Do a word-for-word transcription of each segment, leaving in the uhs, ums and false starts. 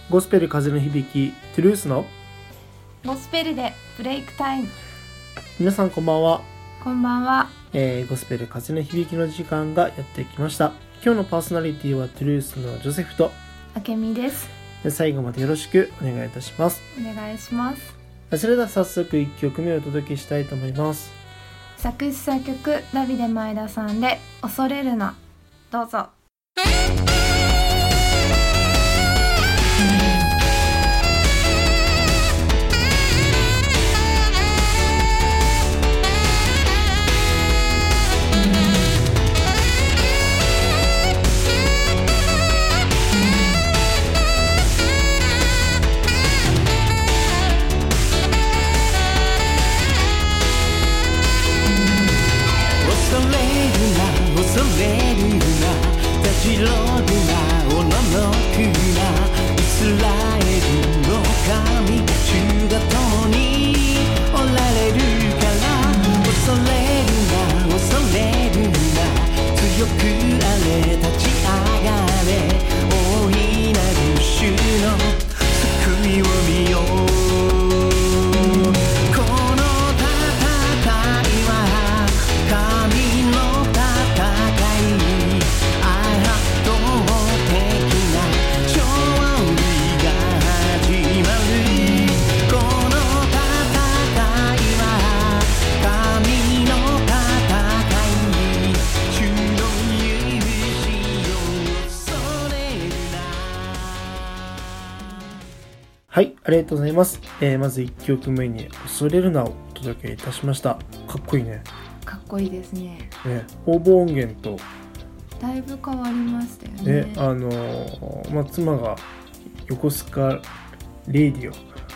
ゴスペル風の響きトゥルースのゴスペルでブレイクタイム。 皆さんこんばんは。 こんばんは、 えー、ゴスペル風の響きの時間がやってきました。今日のパーソナリティはトゥルースのジョセフとあけみです。 で最後までよろしくお願いいたします。 お願いします。 それでは早速いっきょくめをお届けしたいと思います。 作詞作曲ダビデ前田さんで恐れるな。どうぞ。 恐れるな、たじろぐな、おののくな、イスラエルの神、主が共におられるから。恐れるな、恐れるな、強くあれ、立ち上がれ、大いなる主の救いを見よう。 はい、ありがとうございます。えー、まずいっきょくめに恐れるなをお届けいたしました。かっこいいね。 かっこいいですね。 ね、応募音源とだいぶ変わりましたよね。 ね、あのー、まあ、妻が横須賀レイディオ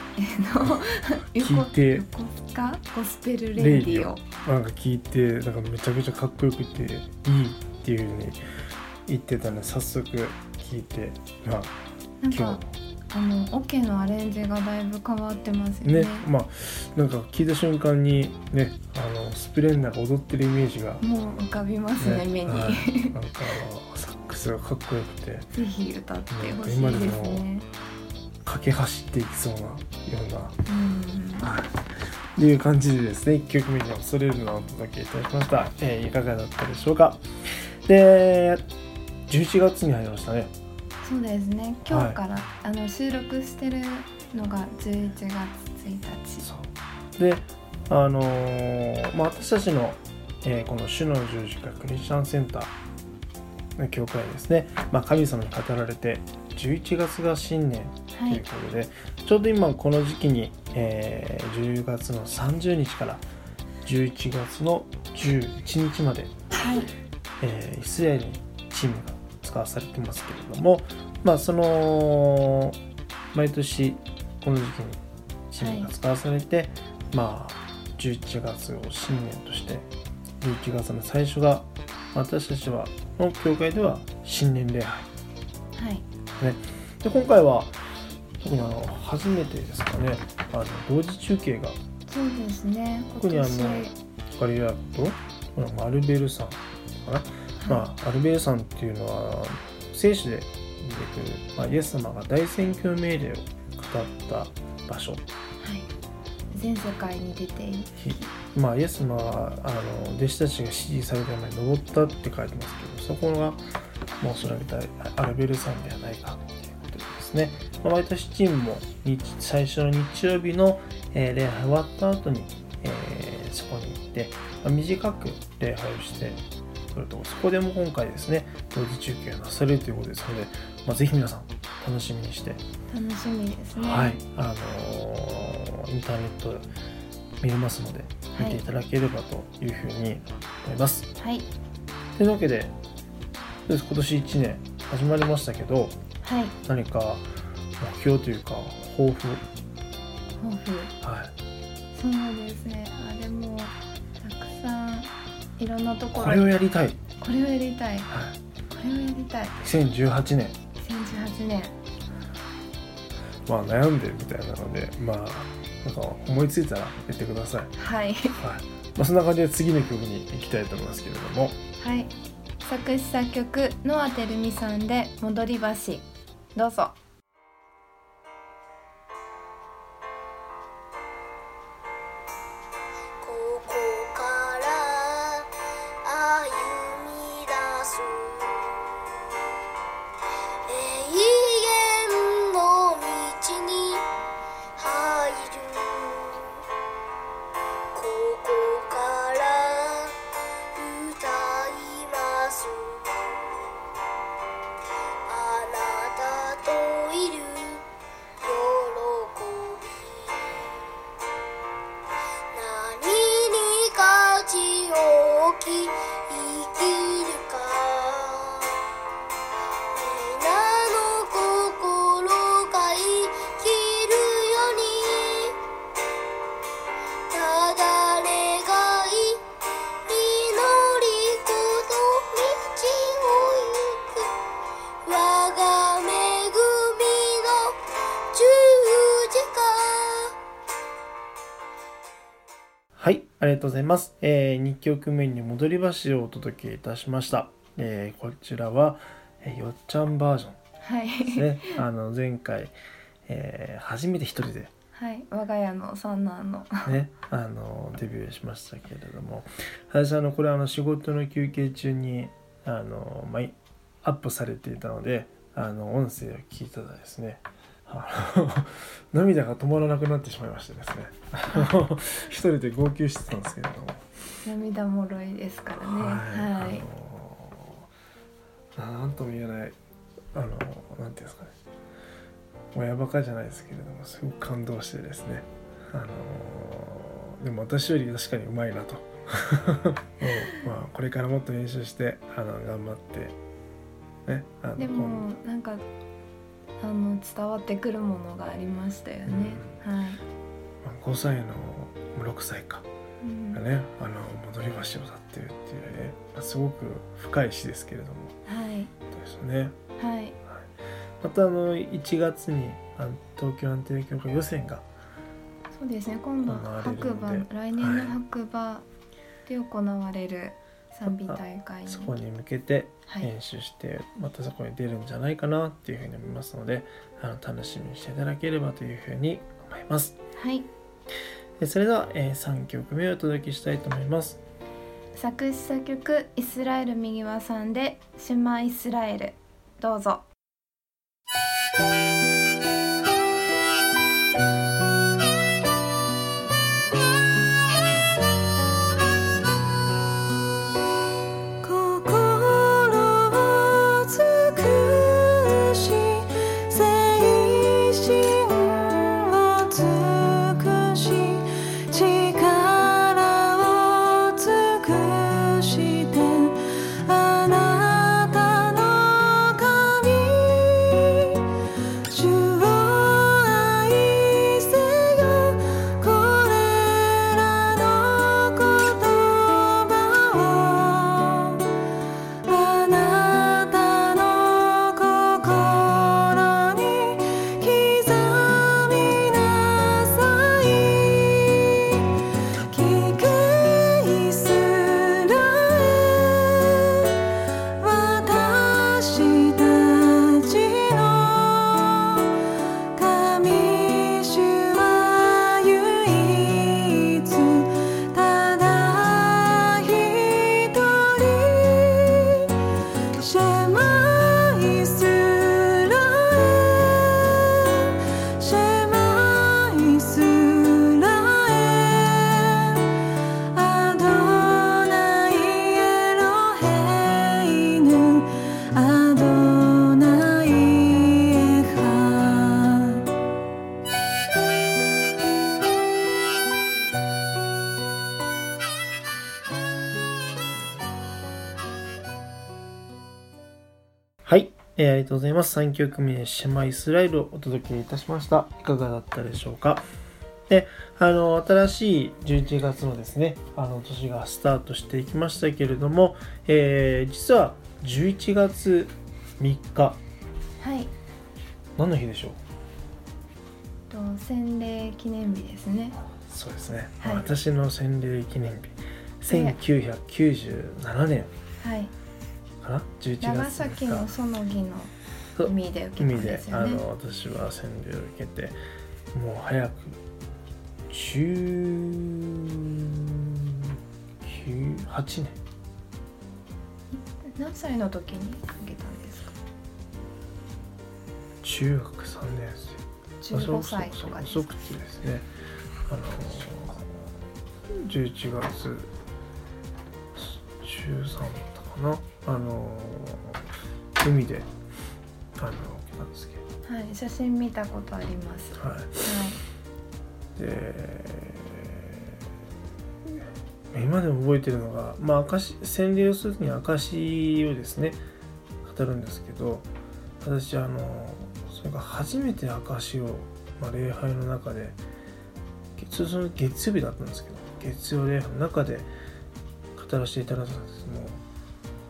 聞いて、 横須賀ゴスペルレイディオなんか聞いて、なんかめちゃくちゃかっこよくていいっていう風に言ってたので、早速聞いて、まあ、 なんかあのオケのアレンジがだいぶ変わってますよね。 ね、まあなんか聞いた瞬間にね、あのスプレンダーが踊ってるイメージがもう浮かびますね、ね目に、はい、 なんかサックスがかっこよくて、 ぜひ歌ってほしいですね。 駆け走っていきそうなような、うん、っていう感じでですね、いっきょくめに恐れるのをお届けいたしました。えー、いかがだったでしょうか。で、じゅういちがつに入りましたね。 そうですね、今日から、はい、あの収録してるのがじゅういちがつついたち。 そうで、あのーまあ、私たちの、えー、この主の十字架クリスチャンセンターの教会ですね、まあ、神様に語られてじゅういちがつが新年ということで、はい、ちょうど今この時期に、えー、じゅうがつのさんじゅうにちからじゅういちがつのじゅういちにちまで、はい、えー、イスラエルにチームが使わされてますけれども、まあその毎年この時期にチームが使わされて、はい、まあじゅういちがつを新年としてじゅういちがつの最初が私たちはの教会では新年礼拝、はいね、で今回は特にあの初めてですかね、あの同時中継が、 そうですね、 特にあのガリラとこのマルベル山かな、まあ、アルベル山っていうのは聖書で出てくる、まあ、イエス様が大宣教命令を語った場所、はい、 全世界に出ている、 まあ、イエス様はあの弟子たちが指示された山に登ったって書いてますけど、そこがもうそれみたいアルベル山ではないかということですね。まあ、毎年チームも日最初の日曜日の、えー、礼拝終わった後に、えー、そこに行って、まあ、短く礼拝をしてそこでも今回ですね、同時中継がなされるということですので、まあ、ぜひ皆さん楽しみにして、 楽しみですね、 はい、あのー、インターネットで見れますので見ていただければというふうに思います。はい。というわけで、今年いちねん始まりましたけど、はい、何か目標というか抱負、 抱負、はい、そうですね、あれもたくさんいろんなところ、 これをやりたい、 これをやりたい、はい、これをやりたい、にせんじゅうはちねん、にせんじゅうはちねん、 まあ悩んでるみたいなので、まあなんか思いついたら言ってください。 はい、はい、 まあ、そんな感じで次の曲に行きたいと思いますけれども、 はい、作詞作曲ノアテルミさんで戻り橋、どうぞ。 はい、ありがとうございます。えー、にきょくめに戻り橋をお届けいたしました。えー、こちらは、えー、よっちゃんバージョンですね。はい、あの前回、えー、初めて一人で、 はい、我が家の三男の、 ね、あのデビューしましたけれども、私あのこれあの仕事の休憩中にあの、まあ、アップされていたので、あの音声を聞いたらですね、あの涙が止まらなくなってしまいましてですね一人で号泣してたんですけれども、 涙もろいですからね。はい、はい、 あのなんとも言えないあのなんていうんですかね、親バカじゃないですけれどもすごく感動してですね、あのでも私より確かにうまいなともう、まあ、これからもっと練習してあの頑張ってね、あのでもなんかあの伝わってくるものがありましたよね。うん、はい。 ごさいのろくさいか、うん、がね、あの戻り橋を歌ってるっていうね、すごく深い詩ですけれども、 はい。 ですよね。 はい。はい、 またあのいちがつにあの東京安定協会予選がそうですね。今度白馬来年の白馬で行われる賛美大会に、 そこに向けて練習して、はい、またそこに出るんじゃないかなっていうふうに思いますので、あの楽しみにしていただければというふうに思います。 はい。 それでは、えー、さんきょくめをお届けしたいと思います。 作詞作曲イスラエル右輪さんでシェマイスラエル、どうぞ。 はい、えー、ありがとうございます。さんきょくめシェマイスラエルをお届けいたしました。いかがだったでしょうか。で、あの新しいじゅういちがつのですね、あの年がスタートしていきましたけれども、えー、実はじゅういちがつみっか、 はい、 何の日でしょう。 と洗礼記念日ですね。 そうですね、 はい、 私の洗礼記念日せんきゅうひゃくきゅうじゅうななねん、 はい、 かな、じゅういちがつ長崎のそのぎの海で受けたんですよね。 海であの私は洗礼を受けて、もう早くじゅうきゅう、はちねん。 何歳の時に受けたんですか。 中学さんねんせい。 じゅうごさいとかですか。 遅くてですね、あのじゅういちがつじゅうさんだったかな、あの海であの受けたんですけど、 はい、写真見たことあります。 はい、はい、で今でも覚えてるのが、まあ、証洗礼をするときに証をですね語るんですけど、私あのそれが初めて証を、まあ、礼拝の中で月その月曜日だったんですけど、月曜礼拝の中で語らせていただいたんですけども、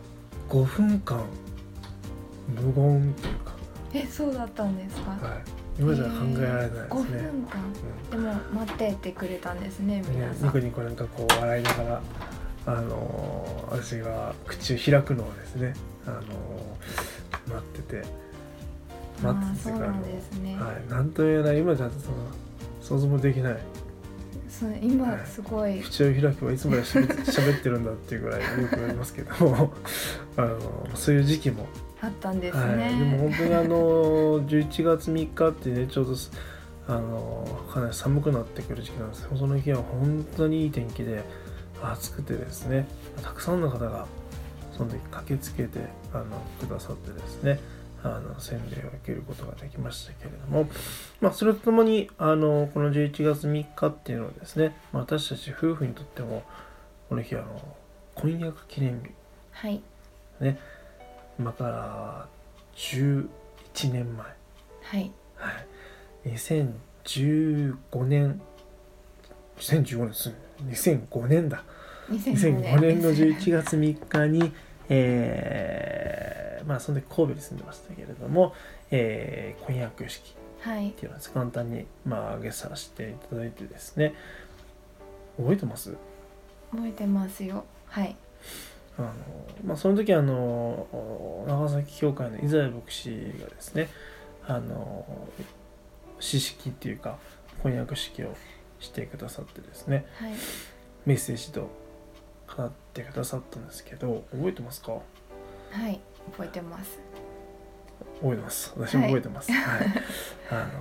ごふんかん無言というか、 え、そうだったんですか。 はい、 今じゃ考えられないですね。 ごふんかん、うん、でも待ってってくれたんですね、皆さん。 ニコニコなんかこう笑いながら、あのー、私が口を開くのをですね、あのー、待ってて待っててそうなんですね。 はい、なんとも言えない、今じゃその想像もできない。 そう今すごい、 はい、口を開けばいつまでしゃべってるんだっていうぐらいよく言われますけどもあのそういう時期もあったんですね。 はい、でも本当にあのじゅういちがつみっかってね、ちょうどあのかなり寒くなってくる時期なんですけど、その日は本当にいい天気で暑くてですね、たくさんの方がその時駆けつけてあのくださってですね、あの洗礼を受けることができましたけれども、まあ、それとともにあのこのじゅういちがつみっかっていうのはですね、まあ、私たち夫婦にとってもこの日はあの婚約記念日、 はいね、今からじゅういちねんまえ、 はいはい、にせんじゅうごねんにせんじゅうごねんですにせんごねんだにせんごねんのじゅういちがつみっかに、えー、まあその時神戸に住んでましたけれども、えー、婚約式っていうのを簡単にまあ挙げさせていただいてですね、覚えてます？ 覚えてますよ。はい。 あのまあ、その時あの長崎教会の伊沢牧師がですね、あの詩式っていうか婚約式をしてくださってですね、 はい、 メッセージと語ってくださったんですけど、覚えてますか？ はい、覚えてます。 覚えてます。私も覚えてます。はい。はい、あの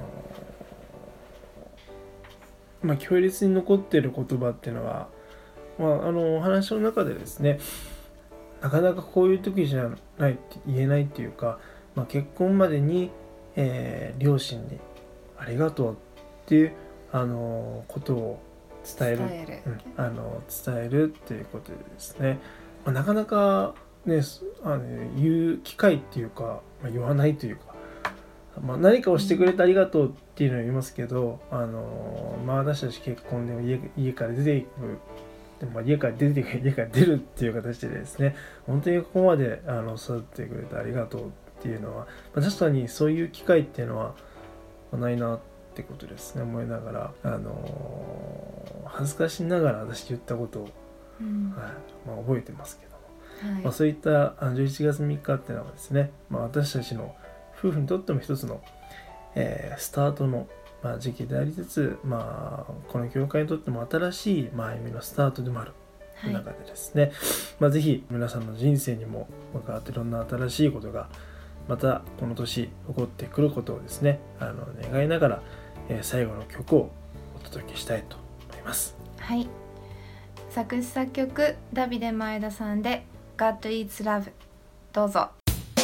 まあ強烈に残っている言葉っていうのは、まああのお話の中でですね、なかなかこういう時じゃないって言えないっていうか、まあ、結婚までに、えー、両親にありがとうっていう、あのー、ことを伝える、 伝える、 うん、あの伝えるっていうことでですね、まあ、なかなかねあの言う機会っていうか、まあ、言わないというか、まあ、何かをしてくれてありがとうっていうのを言いますけど、あのーまあ、私たち結婚でも 家, 家から出ていくでも家から出て家から出るっていう形でですね、本当にここまであの育ててくれてありがとうっていうのは、まあ、確かにそういう機会っていうのはないなってことですね、思いながら、あのー、恥ずかしながら私言ったことを、 うんはいまあ、覚えてますけども、 はいまあ、そういったじゅういちがつみっかっていうのはですね、まあ、私たちの夫婦にとっても一つの、えー、スタートのまあ、時期でありつつ、まあ、この教会にとっても新しい、まあ、歩みのスタートでもある中でですね、はいまあ、ぜひ皆さんの人生にも関わっていろんな新しいことがまたこの年起こってくることをですね、あの願いながら、えー、最後の曲をお届けしたいと思います。 はい、作詞作曲ダビデ前田さんで God is Love、 どうぞ。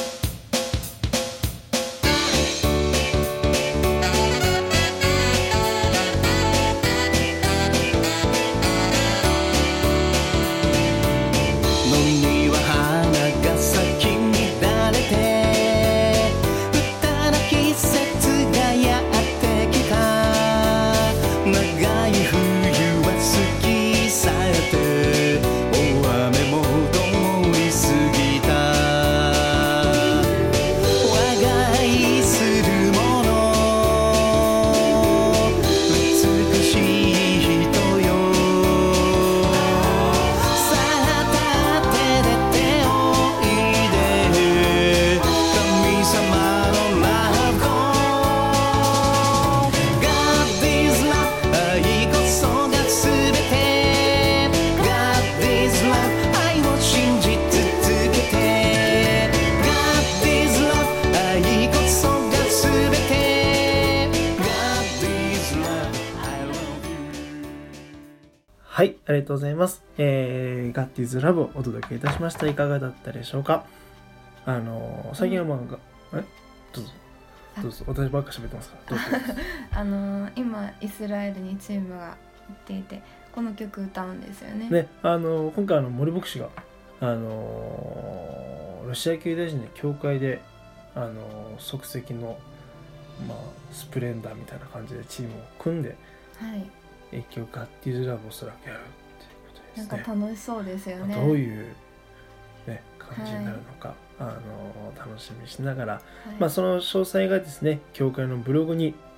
はい、ありがとうございます。えー、God is Love をお届けいたしました。いかがだったでしょうか？あのー、最近はまあ、うん、えどうぞ。どうぞ。私ばっか喋ってますから。どうぞ。 あのー、今、イスラエルにチームが行っていて、この曲歌うんですよね。 ね、あのー、今回あの森牧師が、あのー、ロシア系ユダヤ人の教会で、あのー、即席の、まあ、スプレンダーみたいな感じでチームを組んで、 はい。 影響がディズラブをおそらくやるっていうことですね。 なんか楽しそうですよね。 どういう、ね、感じになるのか、はい、あの楽しみにしながら、はい、まあ、その詳細がですね教会のブログに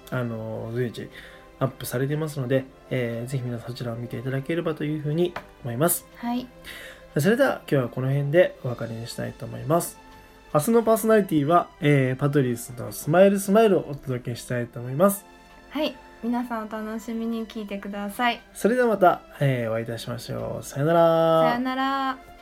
あの随時アップされていますので、えー、ぜひ皆さんそちらを見ていただければというふうに思います。 はい。 それでは今日はこの辺でお別れにしたいと思います。明日のパーソナリティは、えー、パトリスのスマイルスマイルをお届けしたいと思います。 はい。皆さんお楽しみに聞いてください。 それではまた、えー、お会いいたしましょう。さよなら。 さよなら。